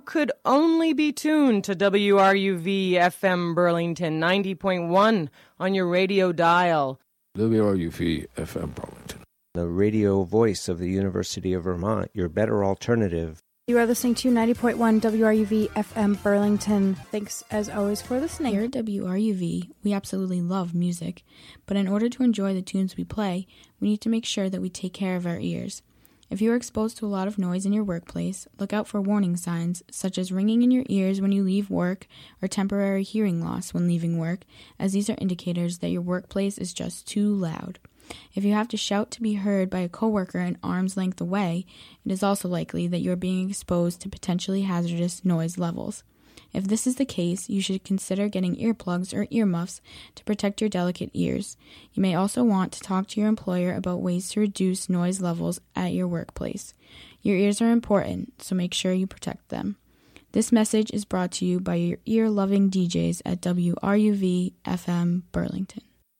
could only be tuned to WRUV FM Burlington 90.1 on your radio dial. WRUV FM Burlington. The radio voice of the University of Vermont, your better alternative. You are listening to 90.1 WRUV FM Burlington. Thanks, as always, for listening. Here at WRUV, we absolutely love music, but in order to enjoy the tunes we play, we need to make sure that we take care of our ears. If you are exposed to a lot of noise in your workplace, look out for warning signs, such as ringing in your ears when you leave work or temporary hearing loss when leaving work, as these are indicators that your workplace is just too loud. If you have to shout to be heard by a coworker an arm's length away, it is also likely that you are being exposed to potentially hazardous noise levels. If this is the case, you should consider getting earplugs or earmuffs to protect your delicate ears. You may also want to talk to your employer about ways to reduce noise levels at your workplace. Your ears are important, so make sure you protect them. This message is brought to you by your ear-loving DJs at WRUV FM Burlington.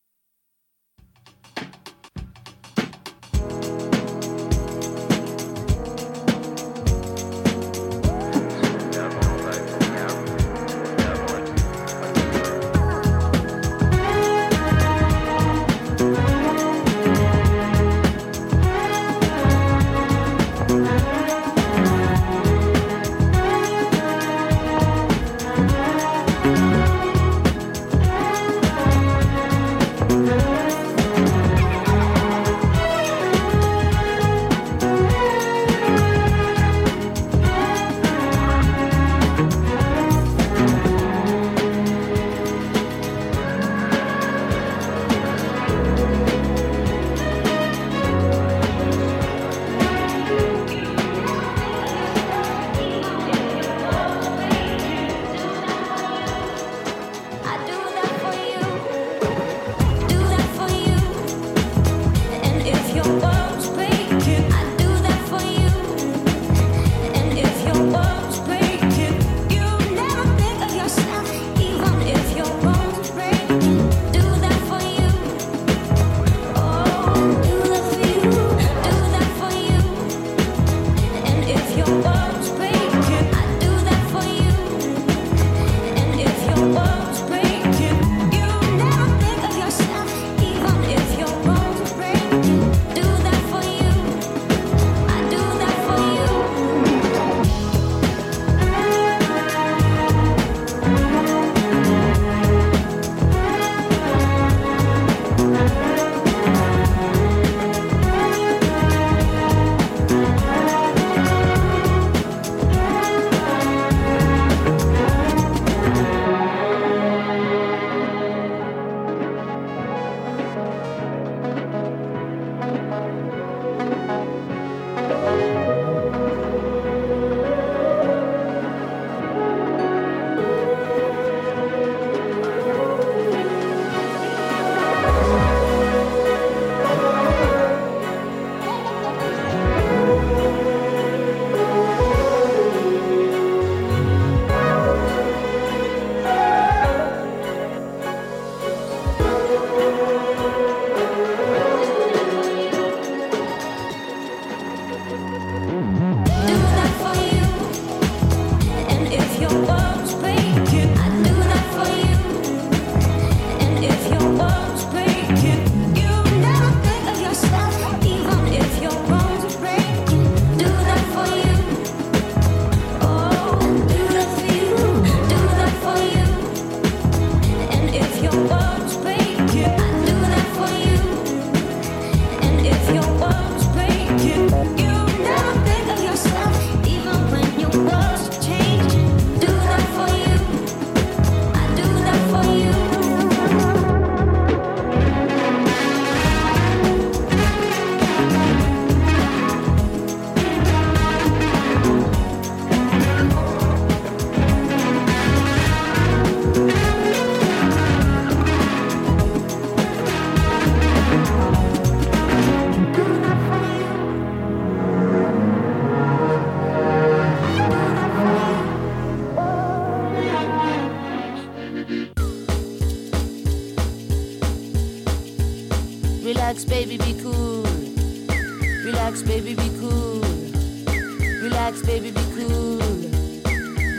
Relax, baby, be cool. Relax, baby, be cool. Relax, baby, be cool.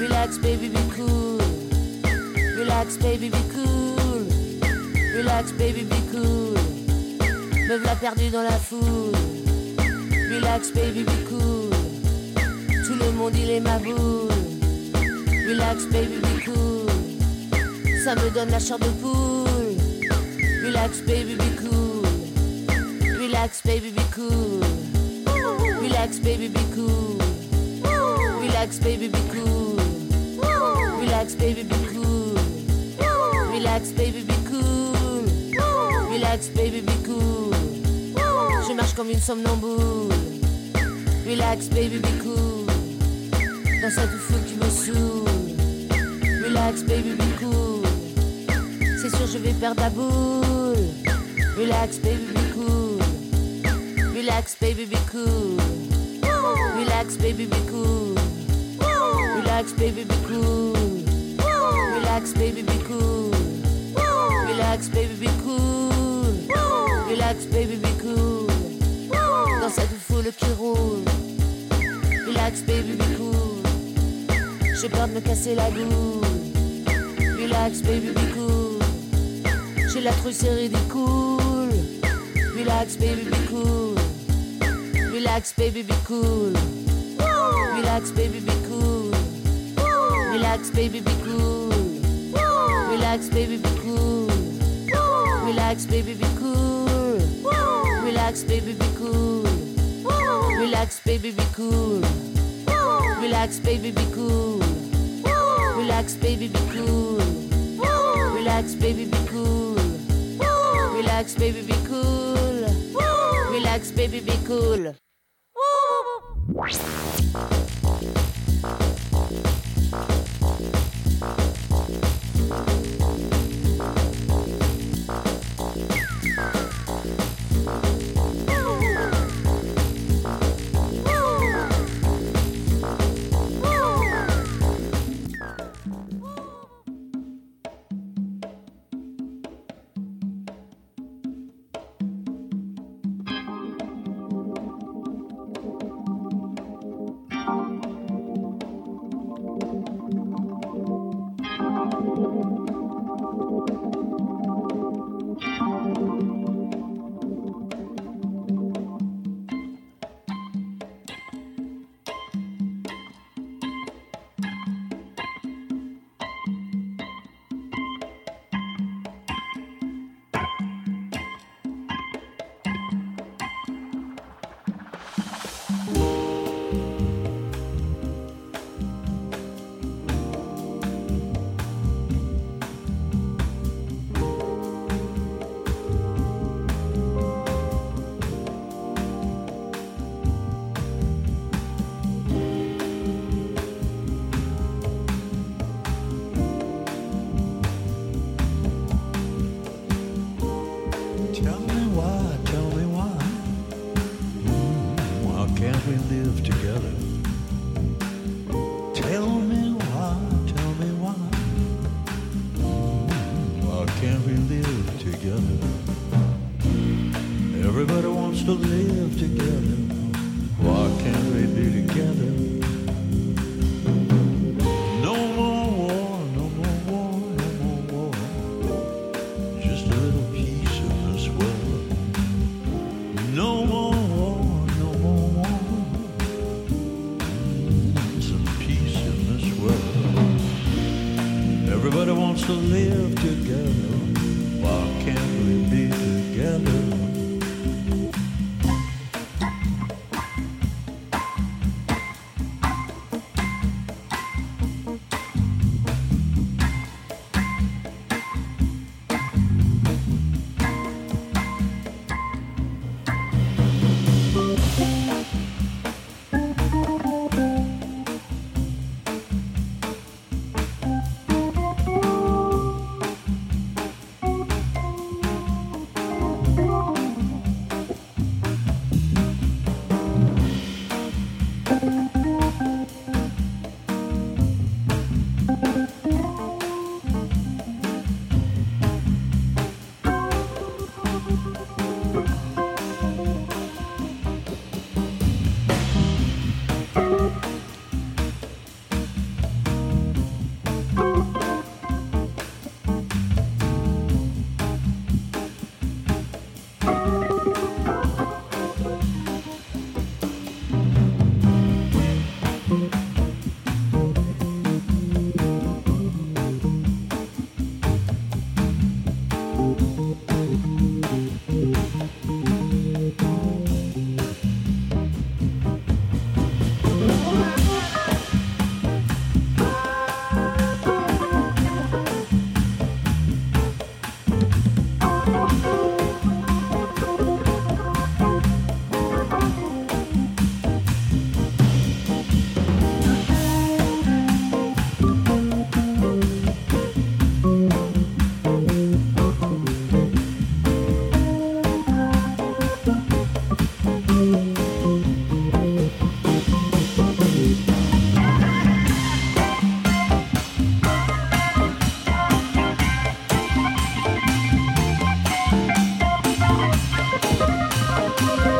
Relax, baby, be cool. Relax, baby, be cool. Relax, baby, be cool. Me v'là perdu dans la foule. Relax, baby, be cool. Tout le monde, il est ma boule. Relax, baby, be cool. Ça me donne la chair de poule. Relax, baby, be cool. Relax, baby, be cool. Relax, baby, be cool. Relax, baby, be cool. Relax, baby, be cool. Relax, baby, be cool. Relax, baby, be cool. Je marche comme une somnambule. Relax, baby, be cool. Dans cette foule qui me saoule. Relax, baby, be cool. C'est sûr, je vais perdre la boule. Relax, baby, be cool. Relax, baby, be cool. Relax, baby, be cool. Relax, baby, be cool. Relax, baby, be cool. Relax, baby, be cool. Relax, baby, be cool. Dans cette foule qui roule. Relax, baby, be cool. J'ai peur de me casser la boule. Relax, baby, be cool. J'ai la trouille, c'est ridicule. Relax, baby, be cool. Relax, baby, be cool. Relax, baby, be cool. Relax, baby, be cool. Relax, baby, be cool. Relax, baby, be cool. Relax, baby, be cool. Relax, baby, be cool. Relax, baby, be cool. Relax, baby, be cool. Relax, baby, be cool. Relax, baby, be cool. Relax, baby, be cool.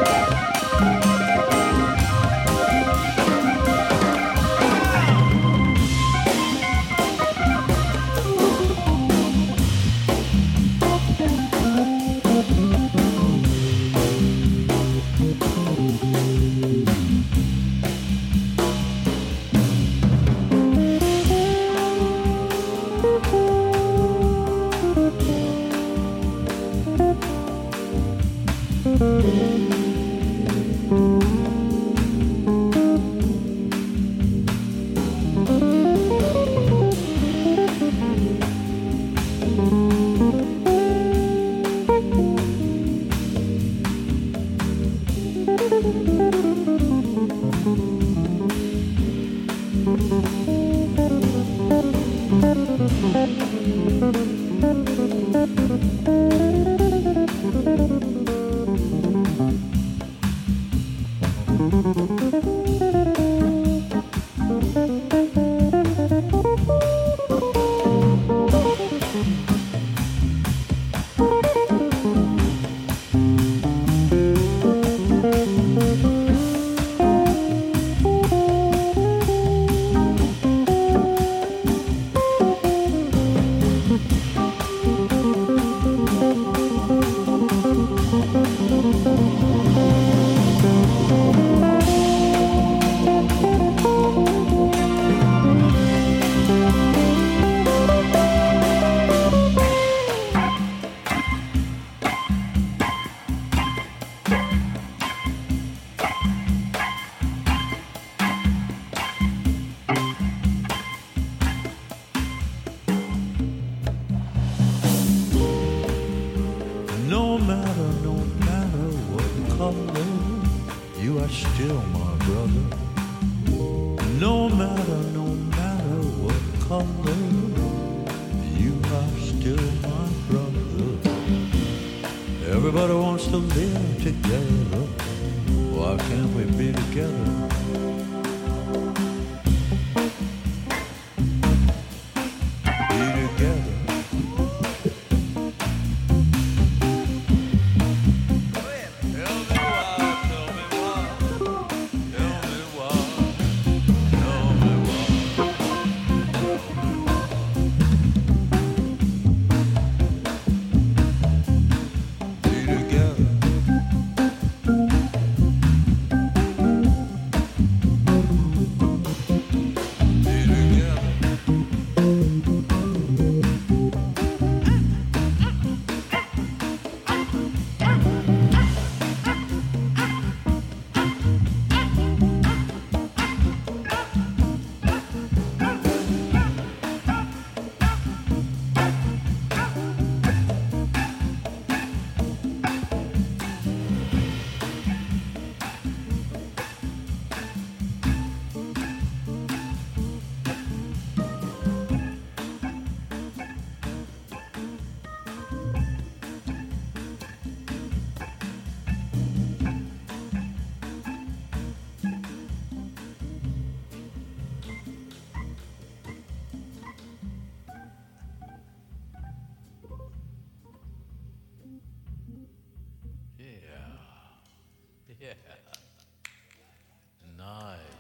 Yeah. Nice.